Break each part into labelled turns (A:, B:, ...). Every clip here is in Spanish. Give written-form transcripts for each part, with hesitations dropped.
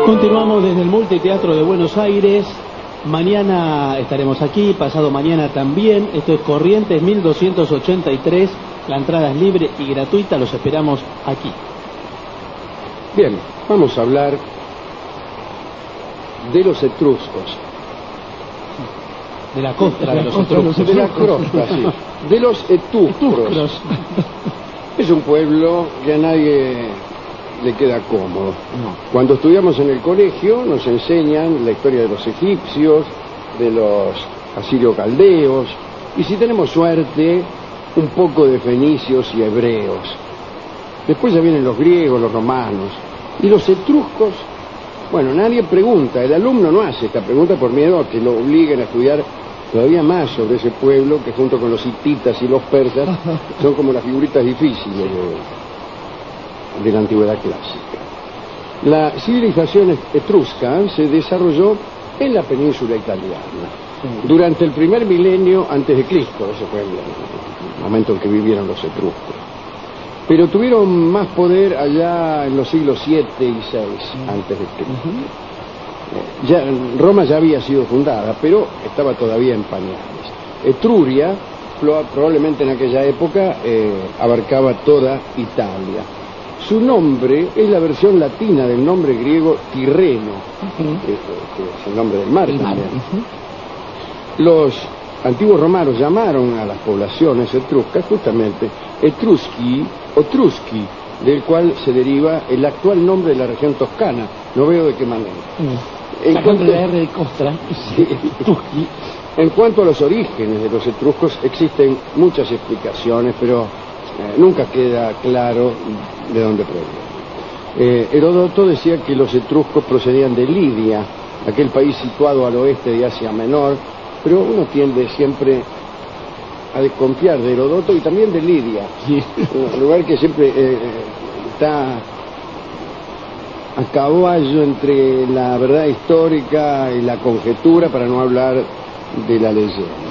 A: Continuamos desde el Multiteatro de Buenos Aires. Mañana estaremos aquí, pasado mañana también. Esto es Corrientes 1283. La entrada es libre y gratuita. Los esperamos aquí.
B: Bien, vamos a hablar de los etruscos.
A: De la costra de los etruscos.
B: De la crosta, sí. De los etruscos. Es un pueblo que a nadie le queda cómodo.
A: No.
B: Cuando estudiamos en el colegio nos enseñan la historia de los egipcios, de los asirio-caldeos, y si tenemos suerte, un poco de fenicios y hebreos. Después ya vienen los griegos, los romanos. Y los etruscos, bueno, nadie pregunta, el alumno no hace esta pregunta por miedo a que lo obliguen a estudiar todavía más sobre ese pueblo, que junto con los hititas y los persas son como las figuritas difíciles de la antigüedad clásica. La civilización etrusca se desarrolló en la península italiana durante el primer milenio antes de Cristo. Ese fue el momento en que vivieron los etruscos. Pero tuvieron más poder allá en los siglos 7 y 6 antes de Cristo. Roma ya había sido fundada, pero estaba todavía en pañales. Etruria, probablemente en aquella época, abarcaba toda Italia. Su nombre es la versión latina del nombre griego Tirreno, que es el nombre del mar también. Los antiguos romanos llamaron a las poblaciones etruscas justamente Etrusci o Trusci, del cual se deriva el actual nombre de la región toscana. No veo de qué manera.
A: Sacando la R de costra.
B: Sí. En cuanto a los orígenes de los etruscos, existen muchas explicaciones, pero nunca queda claro de dónde provienen. Heródoto decía que los etruscos procedían de Lidia, aquel país situado al oeste de Asia Menor, pero uno tiende siempre a desconfiar de Heródoto y también de Lidia, un lugar que siempre está a caballo entre la verdad histórica y la conjetura, para no hablar de la leyenda.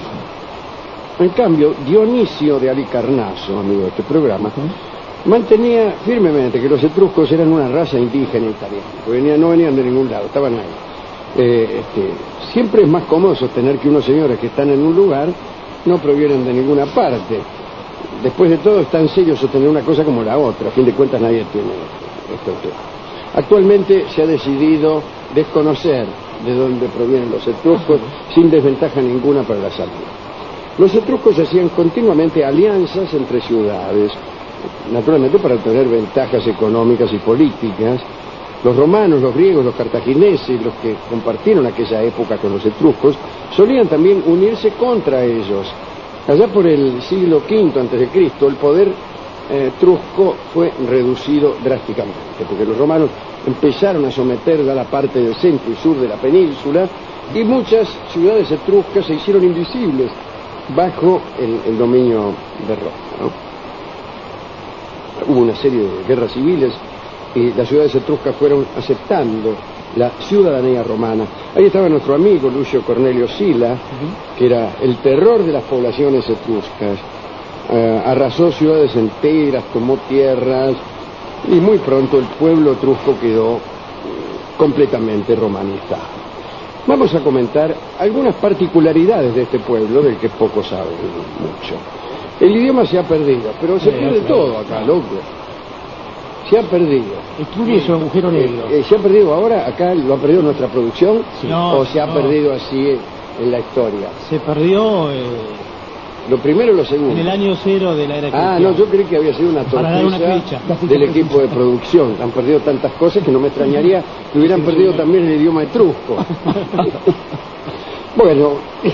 B: En cambio, Dionisio de Halicarnaso, amigo de este programa, mantenía firmemente que los etruscos eran una raza indígena italiana, no venían de ningún lado, estaban ahí. Siempre es más cómodo sostener que unos señores que están en un lugar no provienen de ninguna parte. Después de todo, es tan serio sostener una cosa como la otra. A fin de cuentas, nadie tiene esto claro. Actualmente se ha decidido desconocer de dónde provienen los etruscos, sin desventaja ninguna para la salud. Los etruscos hacían continuamente alianzas entre ciudades, naturalmente para obtener ventajas económicas y políticas. Los romanos, los griegos, los cartagineses, los que compartieron aquella época con los etruscos, solían también unirse contra ellos. Allá por el siglo V a.C., el poder etrusco fue reducido drásticamente, porque los romanos empezaron a someter ya la parte del centro y sur de la península, y muchas ciudades etruscas se hicieron invisibles bajo el dominio de Roma, ¿no? Hubo una serie de guerras civiles y las ciudades etruscas fueron aceptando la ciudadanía romana. Ahí estaba nuestro amigo Lucio Cornelio Sila, que era el terror de las poblaciones etruscas. Arrasó ciudades enteras, tomó tierras, y muy pronto el pueblo etrusco quedó completamente romanizado. Vamos a comentar algunas particularidades de este pueblo, del que poco saben mucho. El idioma se ha perdido, pero se pierde todo acá, loco. Se ha perdido.
A: Etruria es un agujero negro.
B: ¿Se ha perdido ahora? ¿Acá lo ha perdido nuestra producción?
A: Sí.
B: ¿O se ha perdido así en la historia?
A: Se perdió
B: ¿Lo primero o lo segundo?
A: en el año 0 de la era cristiana.
B: No, yo creí que había sido una
A: Para dar una
B: torpeza
A: fecha.
B: del equipo de producción. Han perdido tantas cosas que no me extrañaría que hubieran perdido también el idioma etrusco. Bueno,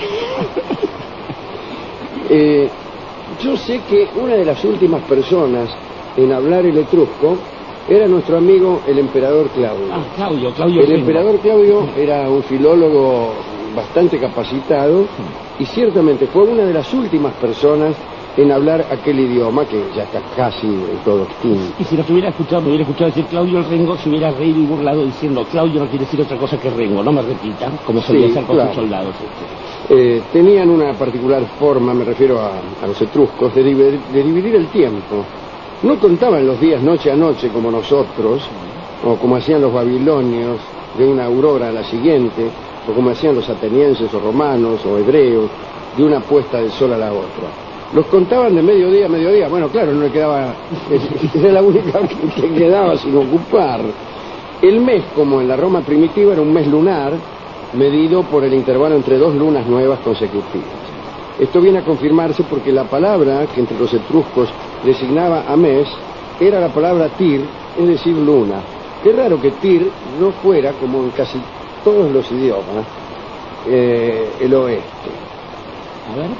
B: yo sé que una de las últimas personas en hablar el etrusco era nuestro amigo el emperador Claudio.
A: Claudio.
B: El emperador Claudio era un filólogo bastante capacitado y ciertamente fue una de las últimas personas en hablar aquel idioma que ya está casi del todo extinto.
A: Y si lo hubiera escuchado decir Claudio el Rengo, se hubiera reído y burlado diciendo Claudio no quiere decir otra cosa que Rengo, no me repita, como solía hacer con sus soldados.
B: Tenían una particular forma, me refiero a los etruscos, de dividir el tiempo. No contaban los días noche a noche como nosotros, o como hacían los babilonios, de una aurora a la siguiente, o como hacían los atenienses o romanos o hebreos, de una puesta del sol a la otra. Los contaban de mediodía a mediodía. Bueno, claro, no le quedaba, era la única que quedaba sin ocupar. El mes, como en la Roma primitiva, era un mes lunar, medido por el intervalo entre dos lunas nuevas consecutivas. Esto viene a confirmarse porque la palabra que entre los etruscos designaba a mes era la palabra tir, es decir, luna. Qué raro que tir no fuera, como en casi todos los idiomas, el oeste.
A: A ver.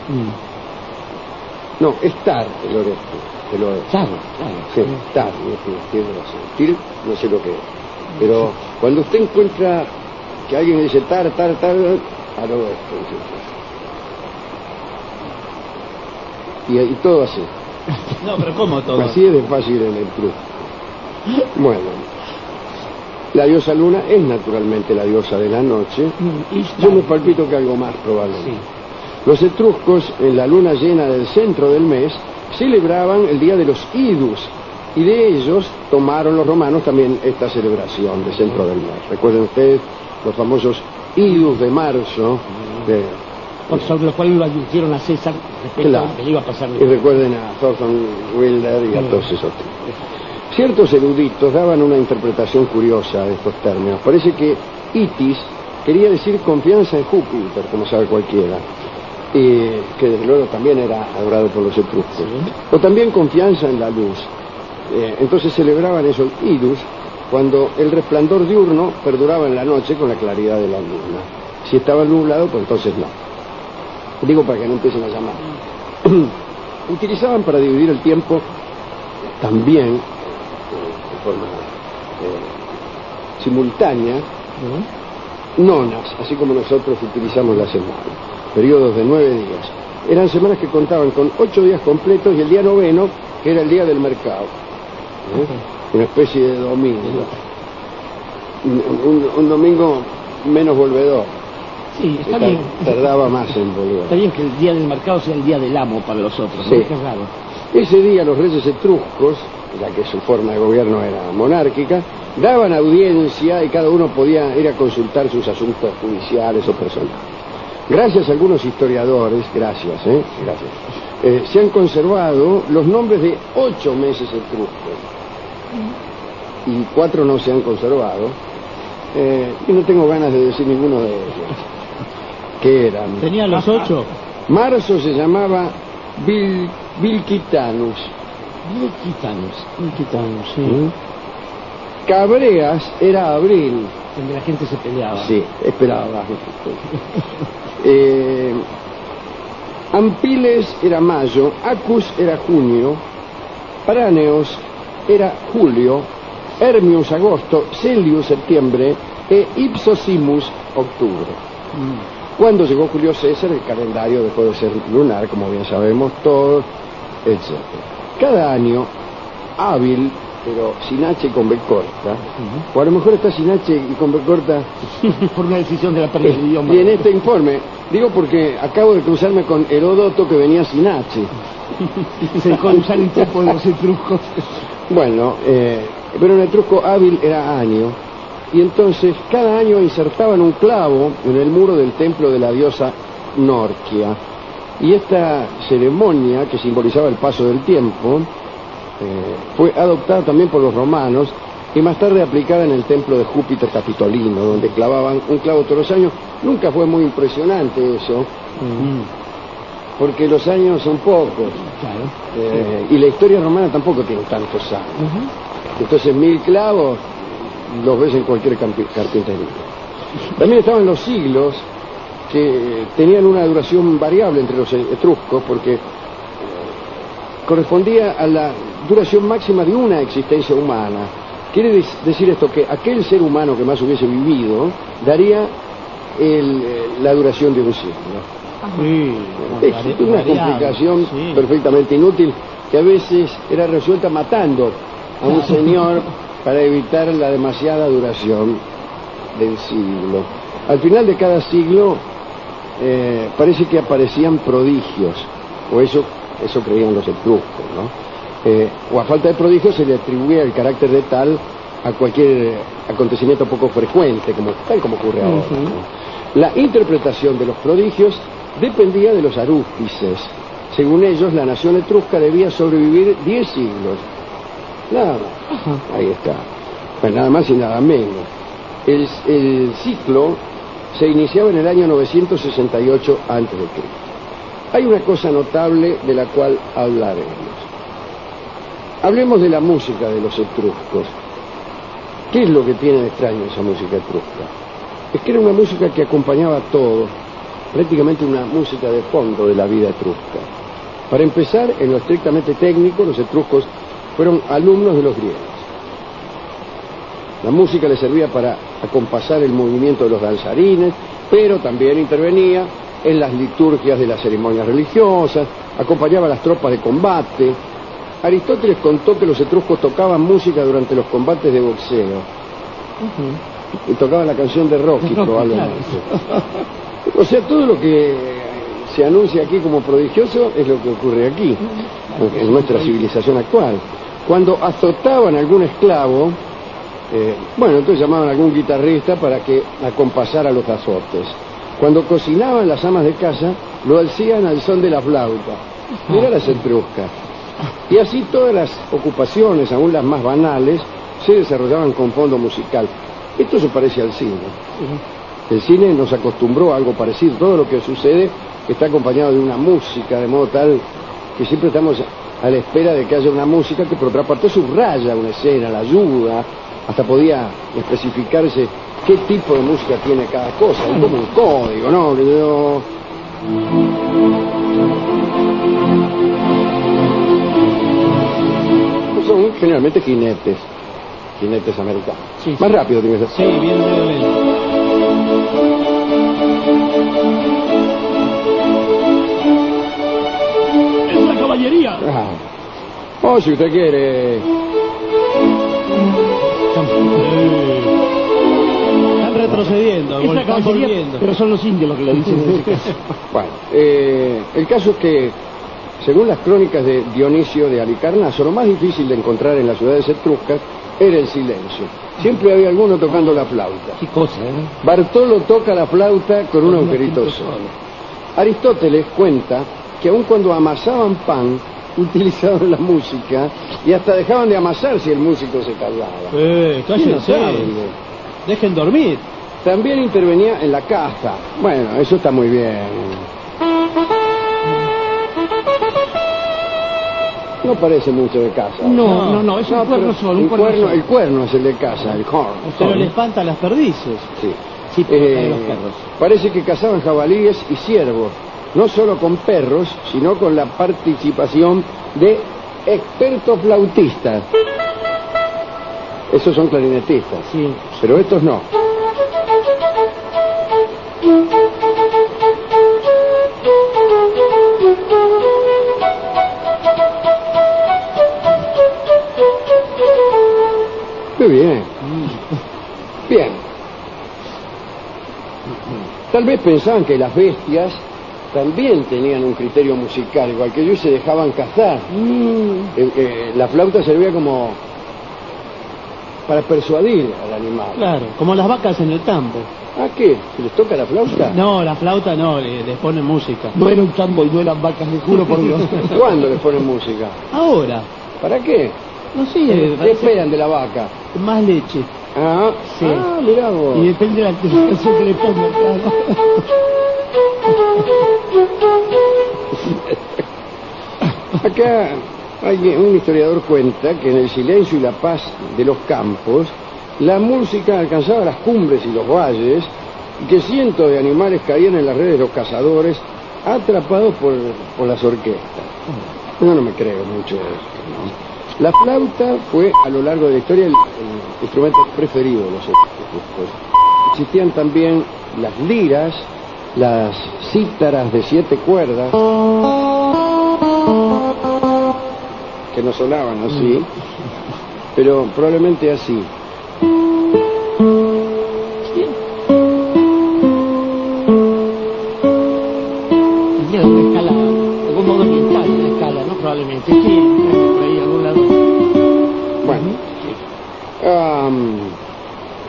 B: No, es tar el oeste, el oeste.
A: Claro, claro.
B: Sí, tar, tiene razón. Tir, no sé lo que es. Pero cuando usted encuentra que alguien dice tar, al oeste. Y todo así.
A: No, pero ¿cómo todo?
B: Así es de fácil en el truco. Bueno, la diosa luna es naturalmente la diosa de la noche. Yo me palpito que algo más probablemente. Sí. Los etruscos, en la luna llena del centro del mes, celebraban el día de los idus, y de ellos tomaron los romanos también esta celebración del centro del mes. Recuerden ustedes los famosos idus de marzo,
A: sobre los cuales lo advirtieron a César respecto a lo que le iba a pasar.
B: Y recuerden a Thornton Wilder y a todos esos tipos. Ciertos eruditos daban una interpretación curiosa de estos términos. Parece que itis quería decir confianza en Júpiter, como sabe cualquiera, que desde luego también era adorado por los etruscos. ¿Sí? O también confianza en la luz. Entonces celebraban esos idus cuando el resplandor diurno perduraba en la noche con la claridad de la luna. Si estaba nublado, pues entonces no. Digo para que no empiecen a llamar. Utilizaban para dividir el tiempo también de forma simultánea nonas, así como nosotros utilizamos la semana, periodos de 9 días. Eran semanas que contaban con 8 días completos y el día noveno, que era el día del mercado, una especie de domingo, un domingo menos volvedor.
A: Sí, está bien.
B: Tardaba más en volver.
A: Está bien que el día del mercado sea el día del amo para los otros,
B: sí.
A: ¿no? Qué raro.
B: Ese día los reyes etruscos, ya que su forma de gobierno era monárquica, daban audiencia y cada uno podía ir a consultar sus asuntos judiciales o personales. Gracias a algunos historiadores, gracias, se han conservado los nombres de 8 meses etruscos y 4 no se han conservado, y no tengo ganas de decir ninguno de ellos. ¿Qué eran?
A: ¿Tenía los 8?
B: Marzo se llamaba Vilquitanus.
A: Vilquitanus, sí.
B: Cabreas era abril.
A: Donde la gente se peleaba.
B: Sí, esperaba. Ampiles era mayo, Acus era junio, Paráneos era julio, Hermius agosto, Celius septiembre e Ipsosimus octubre. Cuando llegó Julio César, el calendario dejó de ser lunar, como bien sabemos todos, etc. Cada año, hábil, pero sin H y con B corta, o a lo mejor está sin H y con B corta
A: por una decisión de la pérdida del idioma.
B: Y en este informe, digo porque acabo de cruzarme con Heródoto que venía sin H.
A: Se dejó de usar un poco de los etruscos.
B: Bueno, pero un etrusco hábil era año, y entonces cada año insertaban un clavo en el muro del templo de la diosa Norquia, y esta ceremonia que simbolizaba el paso del tiempo fue adoptada también por los romanos y más tarde aplicada en el templo de Júpiter Capitolino, donde clavaban un clavo todos los años. Nunca fue muy impresionante eso, porque los años son pocos, y la historia romana tampoco tiene tantos años. Entonces 1000 clavos los ves en cualquier carpintería. También estaban los siglos, que tenían una duración variable entre los etruscos, porque correspondía a la duración máxima de una existencia humana. Quiere decir esto, que aquel ser humano que más hubiese vivido daría la duración de un siglo. Es una complicación perfectamente inútil, que a veces era resuelta matando a un señor para evitar la demasiada duración del siglo. Al final de cada siglo parece que aparecían prodigios, o eso creían los etruscos, ¿no? O a falta de prodigios se le atribuía el carácter de tal a cualquier acontecimiento poco frecuente, tal como ocurre ahora. ¿No? La interpretación de los prodigios dependía de los arúspices. Según ellos, la nación etrusca debía sobrevivir 10 siglos. Nada más. Ahí está. Pues nada más y nada menos. El ciclo se iniciaba en el año 968 a.C. Hay una cosa notable de la cual hablaremos. Hablemos de la música de los etruscos. ¿Qué es lo que tiene de extraño esa música etrusca? Es que era una música que acompañaba todo, prácticamente una música de fondo de la vida etrusca. Para empezar, en lo estrictamente técnico, los etruscos fueron alumnos de los griegos. La música les servía para acompasar el movimiento de los danzarines, pero también intervenía en las liturgias de las ceremonias religiosas, acompañaba a las tropas de combate. Aristóteles contó que los etruscos tocaban música durante los combates de boxeo. Y tocaban la canción de Rocky, probablemente. O sea, todo lo que se anuncia aquí como prodigioso es lo que ocurre aquí, en nuestra civilización actual. Cuando azotaban a algún esclavo, entonces llamaban a algún guitarrista para que acompasara los azotes. Cuando cocinaban las amas de casa, lo hacían al son de la flauta. Mirá las etruscas. Y así todas las ocupaciones, aún las más banales, se desarrollaban con fondo musical. Esto se parece al cine. El cine nos acostumbró a algo parecido. Todo lo que sucede está acompañado de una música, de modo tal que siempre estamos a la espera de que haya una música que por otra parte subraya una escena, la ayuda, hasta podía especificarse qué tipo de música tiene cada cosa, es como un código, ¿no? Son generalmente jinetes americanos. Sí, más rápido tiene que ser.
A: Sí, bien brevemente.
C: ¡Es la caballería!
B: Si usted quiere.
A: Están retrocediendo, están volviendo.
C: Pero son los indios los que lo dicen.
B: Bueno, el caso es que, según las crónicas de Dionisio de Halicarnaso, lo más difícil de encontrar en las ciudades etruscas era el silencio. Siempre había alguno tocando la flauta.
C: Qué cosa,
B: Bartolo toca la flauta con un agujerito solo. Aristóteles cuenta que aun cuando amasaban pan, utilizaban la música y hasta dejaban de amasar si el músico se callaba.
A: Cállense. Dejen dormir.
B: También intervenía en la caza. Bueno, eso está muy bien. No parece mucho de caza.
C: No, es un cuerno solo.
B: El cuerno es el de caza, el horn.
A: Pero le espantan las perdices.
B: Sí, los perros. Parece que cazaban jabalíes y ciervos, no solo con perros, sino con la participación de expertos flautistas. Esos son clarinetistas,
C: sí,
B: pero estos no. Muy bien. Bien. Tal vez pensaban que las bestias también tenían un criterio musical, igual que ellos se dejaban cazar. La flauta servía como para persuadir al animal.
A: Claro, como las vacas en el campo.
B: ¿Ah, qué? ¿Se les toca la flauta?
A: No, la flauta no, les ponen música.
C: No era un tambo y no eran vacas, me juro por Dios.
B: ¿Cuándo les ponen música?
A: Ahora.
B: ¿Para qué?
A: No sé.
B: ¿Qué esperan de la vaca?
A: Más leche.
B: Ah, sí. Mirá vos.
C: Y depende de la canción que le pongan, claro.
B: Acá un historiador cuenta que en el silencio y la paz de los campos, la música alcanzaba las cumbres y los valles, y que cientos de animales caían en las redes de los cazadores, atrapados por las orquestas. Yo no me creo mucho de esto, ¿no? La flauta fue a lo largo de la historia el instrumento preferido de los etruscos. Existían también las liras, las cítaras de 7 cuerdas, que no sonaban así, pero probablemente así.
C: Tiene una escala, de algún modo oriental, una escala, ¿no? Probablemente. Sí, por ahí a algún lado.
B: Bueno,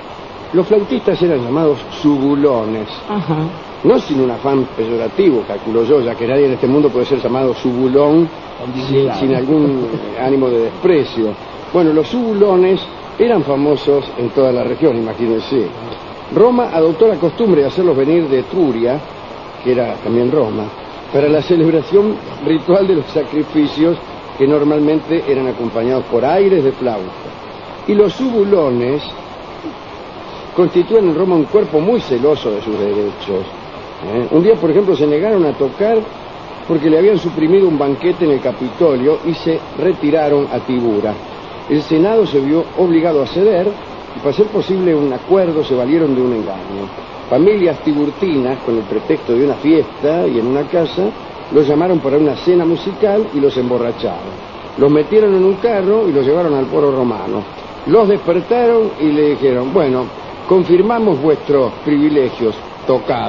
B: Los flautistas eran llamados subulones,
C: Ajá.
B: no sin un afán peyorativo, calculo yo, ya que nadie en este mundo puede ser llamado subulón sin algún ánimo de desprecio. Bueno, los subulones eran famosos en toda la región, imagínense. Roma adoptó la costumbre de hacerlos venir de Etruria, que era también Roma, para la celebración ritual de los sacrificios que normalmente eran acompañados por aires de flauta. Y los subulones constituyen en Roma un cuerpo muy celoso de sus derechos. Un día, por ejemplo, se negaron a tocar porque le habían suprimido un banquete en el Capitolio y se retiraron a Tibura. El Senado se vio obligado a ceder y, para hacer posible un acuerdo, se valieron de un engaño. Familias tiburtinas, con el pretexto de una fiesta y en una casa, los llamaron para una cena musical y los emborracharon. Los metieron en un carro y los llevaron al foro romano. Los despertaron y le dijeron: bueno, confirmamos vuestros privilegios, tocad.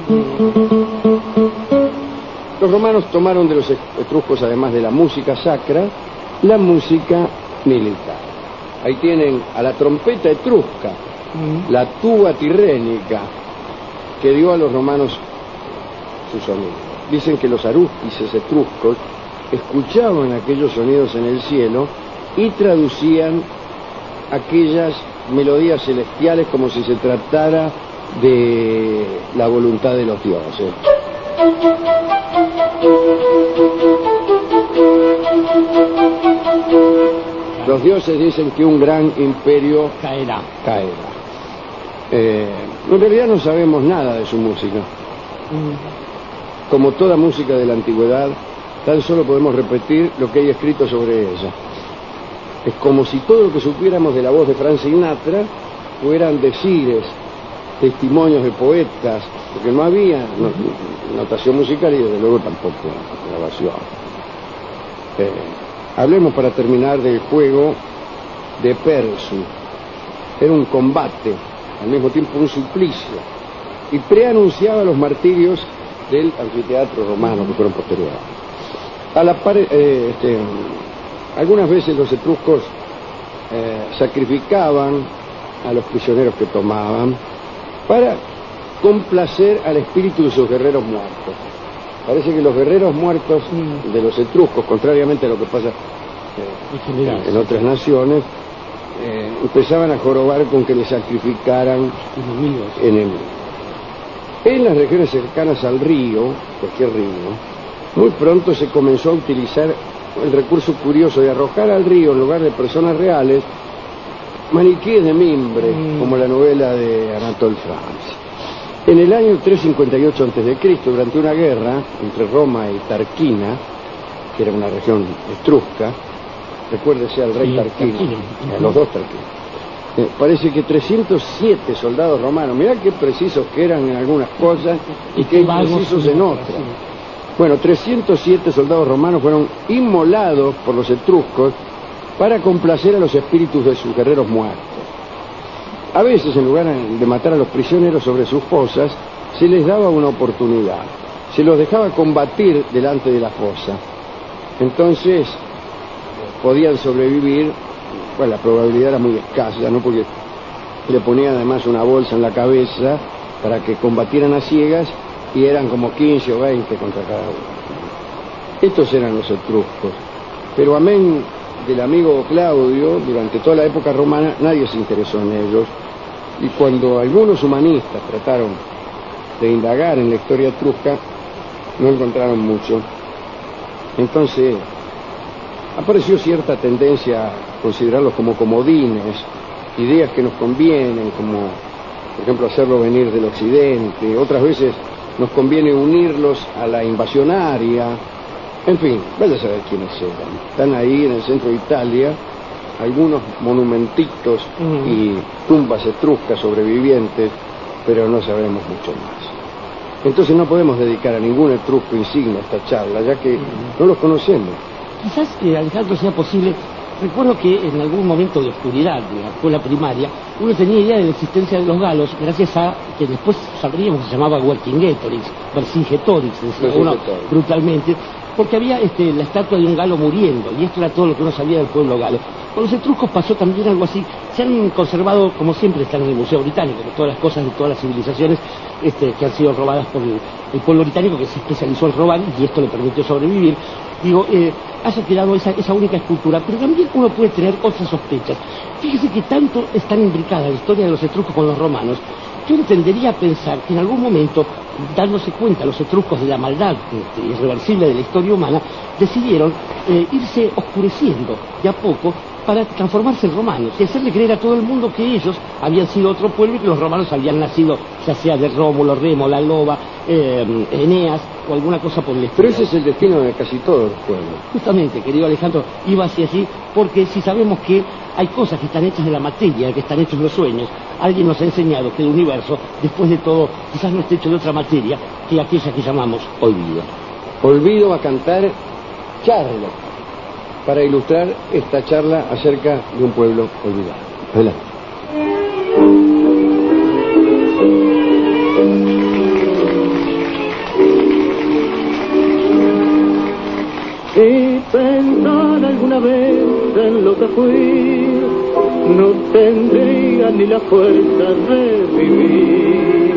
B: Los romanos tomaron de los etruscos, además de la música sacra, la música militar. Ahí tienen a la trompeta etrusca, la tuba tirrénica, que dio a los romanos su sonido. Dicen que los arúspices etruscos escuchaban aquellos sonidos en el cielo y traducían aquellas melodías celestiales como si se tratara de la voluntad de los dioses. Los dioses dicen que un gran imperio
C: Caerá.
B: En realidad no sabemos nada de su música. Como toda música de la antigüedad, tan solo podemos repetir lo que hay escrito sobre ella. Es como si todo lo que supiéramos de la voz de Frank Sinatra fueran decires, testimonios de poetas, porque no había notación musical y desde luego tampoco grabación. Hablemos, para terminar, del juego de Persu. Era un combate, al mismo tiempo un suplicio, y preanunciaba los martirios del anfiteatro romano, que fueron posteriores. A la par, algunas veces los etruscos sacrificaban a los prisioneros que tomaban para complacer al espíritu de sus guerreros muertos. Parece que los guerreros muertos de los etruscos, contrariamente a lo que pasa en otras naciones, empezaban a jorobar con que les sacrificaran enemigos. En las regiones cercanas al río, cualquier río, muy pronto se comenzó a utilizar el recurso curioso de arrojar al río, en lugar de personas reales, maniquíes de mimbre, como la novela de Anatole France. En el año 358 a.C., durante una guerra entre Roma y Tarquina, que era una región etrusca, recuérdese al rey Tarquino, a los dos Tarquinos, parece que 307 soldados romanos, mirá qué precisos que eran en algunas cosas y qué imprecisos en otras. Bueno, 307 soldados romanos fueron inmolados por los etruscos para complacer a los espíritus de sus guerreros muertos. A veces, en lugar de matar a los prisioneros sobre sus fosas, se les daba una oportunidad. Se los dejaba combatir delante de la fosa. Entonces, podían sobrevivir. Bueno, la probabilidad era muy escasa, ¿no? Porque le ponían además una bolsa en la cabeza para que combatieran a ciegas, y eran como 15 o 20 contra cada uno. Estos eran los etruscos. Pero amén del amigo Claudio, durante toda la época romana nadie se interesó en ellos, y cuando algunos humanistas trataron de indagar en la historia etrusca, no encontraron mucho. Entonces apareció cierta tendencia a considerarlos como comodines, ideas que nos convienen, como por ejemplo hacerlo venir del occidente. Otras veces nos conviene unirlos a la invasión aria. En fin, vaya a saber quiénes eran. Están ahí en el centro de Italia algunos monumentitos y tumbas etruscas sobrevivientes, pero no sabemos mucho más. Entonces no podemos dedicar a ningún etrusco insigne esta charla, ya que no los conocemos.
C: Quizás, Alejandro, sea posible. Recuerdo que en algún momento de oscuridad de la escuela primaria uno tenía idea de la existencia de los galos gracias a que después sabríamos que se llamaba Vercingetorix, decía uno brutalmente, porque había la estatua de un galo muriendo, y esto era todo lo que uno sabía del pueblo galo. Con los etruscos pasó también algo así. Se han conservado, como siempre, están en el Museo Británico, de todas las cosas de todas las civilizaciones que han sido robadas por el pueblo británico, que se especializó en robar, y esto le permitió sobrevivir. Digo, haya quedado esa única escultura, pero también uno puede tener otras sospechas. Fíjese que tanto están imbricada la historia de los etruscos con los romanos, que uno tendería a pensar que en algún momento, dándose cuenta los etruscos de la maldad irreversible de la historia humana, decidieron irse oscureciendo de a poco para transformarse en romanos y hacerle creer a todo el mundo que ellos habían sido otro pueblo y que los romanos habían nacido ya sea de Rómulo, Remo, la Loba, Eneas o alguna cosa por el estilo.
B: Pero ese es el destino de casi todos los pueblos.
C: Justamente, querido Alejandro, iba hacia allí porque si sabemos que hay cosas que están hechas de la materia, que están hechos los sueños, alguien nos ha enseñado que el universo, después de todo, quizás no esté hecho de otra materia que aquella que llamamos olvido.
B: Olvido va a cantar Charlo, para ilustrar esta charla acerca de un pueblo olvidado. Adelante.
D: Si pensara alguna vez en lo que fui, no tendría ni la fuerza de vivir.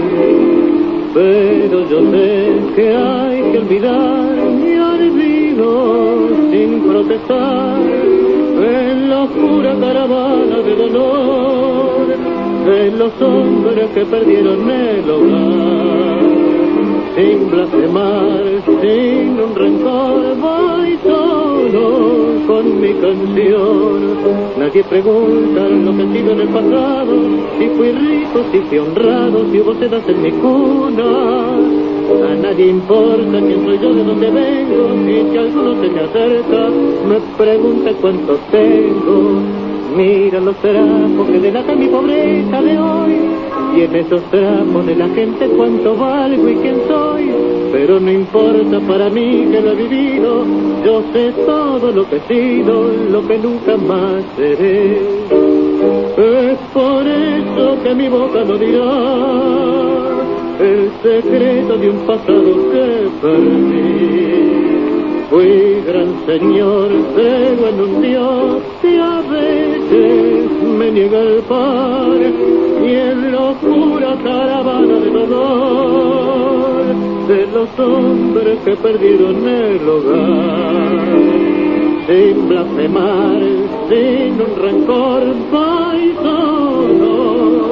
D: Pero yo sé que hay que olvidar mi olvido sin protestar en la oscura caravana de dolor de los hombres que perdieron el hogar. Sin blasfemar, sin un rencor, voy solo con mi canción. Nadie pregunta lo que he sido en el pasado, si fui rico, si fui honrado, si hubo sedas en mi cuna. A nadie importa quién soy yo, de dónde vengo, y si alguno se me acerca, me pregunta cuánto tengo. Mira los trapos que delatan mi pobreza de hoy, y en esos trapos de la gente cuánto valgo y quién soy. Pero no importa para mí que lo he vivido, yo sé todo lo que he sido, lo que nunca más seré. Es por eso que mi boca no dirá el secreto de un pasado que perdí. Fui gran señor, creo en un Dios que a veces me niega el par, y en locura caravana de dolor de los hombres que perdieron el hogar. Sin blasfemar, sin un rencor, voy solo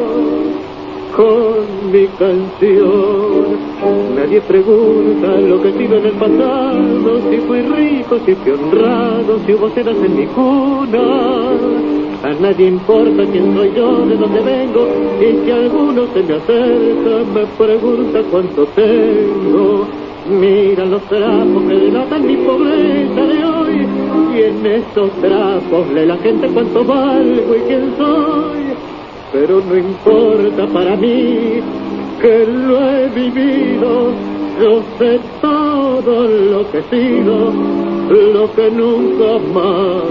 D: con mi canción. Nadie pregunta lo que he sido en el pasado, si fui rico, si fui honrado, si hubo sedas en mi cuna. A nadie importa quién soy yo, de dónde vengo, y si alguno se me acerca, me pregunta cuánto tengo. Mira los trapos que delatan mi pobreza de hoy, y en esos trapos lee la gente cuánto valgo y quién soy. Pero no importa para mí que lo he vivido, yo sé todo lo que he sido, lo que nunca más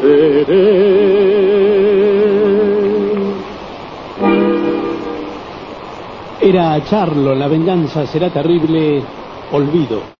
D: seré.
A: Era Charlo, la venganza será terrible, olvido.